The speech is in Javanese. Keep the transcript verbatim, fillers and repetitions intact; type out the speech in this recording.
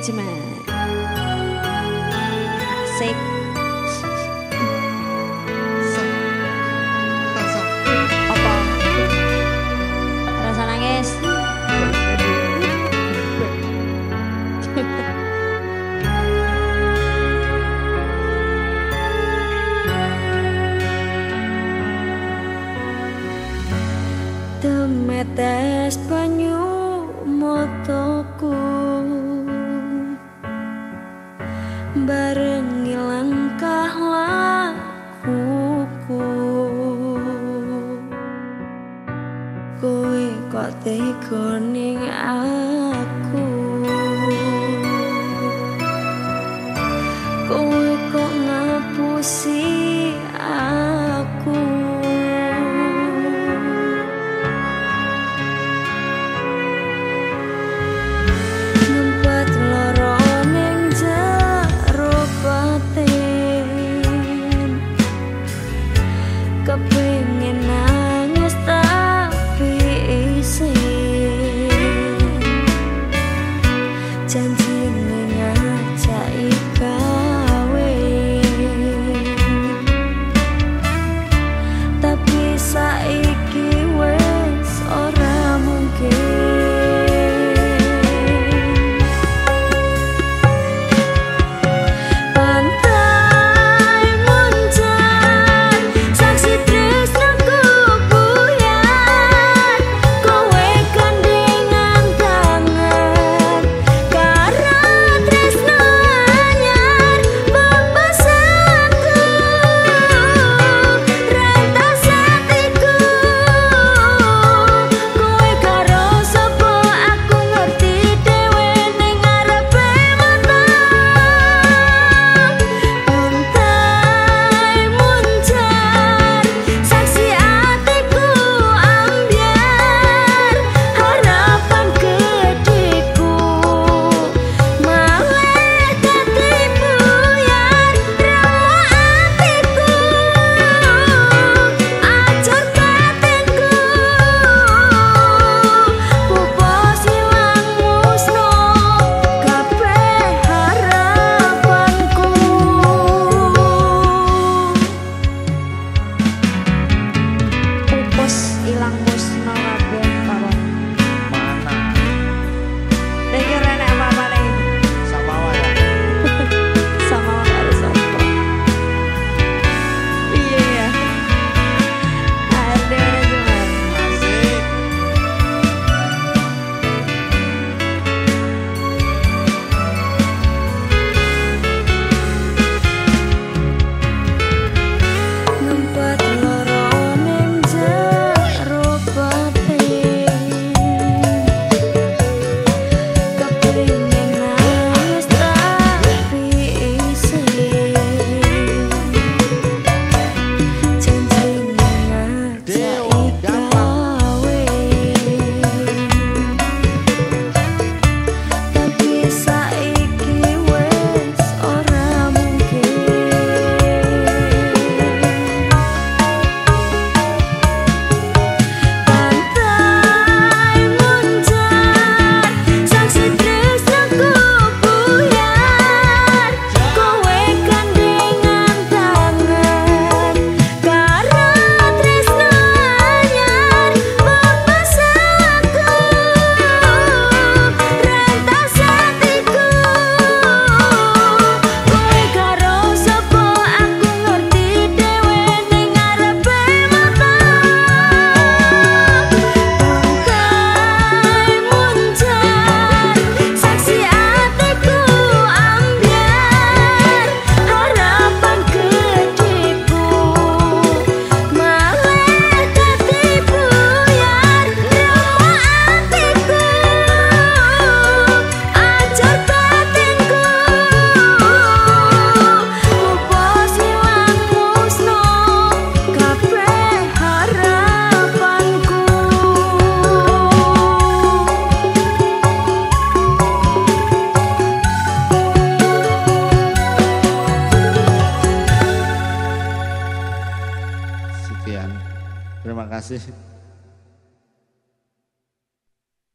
Management. Asik. Apa? Rasa nangis. Temetes banyu motoku bareng langkah lakuku, kowe kok tega ning aku, kowe kok ngapusi aku. Kepingin nangis tapi isin, janji ngajak gawe, tapi saiki wes ora mungkin. Ilang musno kabeh pawon. Mana? Iki renek apa-apa ning. Sama wae. Sama karo sapa. Iya ya. Ada manajemen. Asik. Nempat Terima kasih.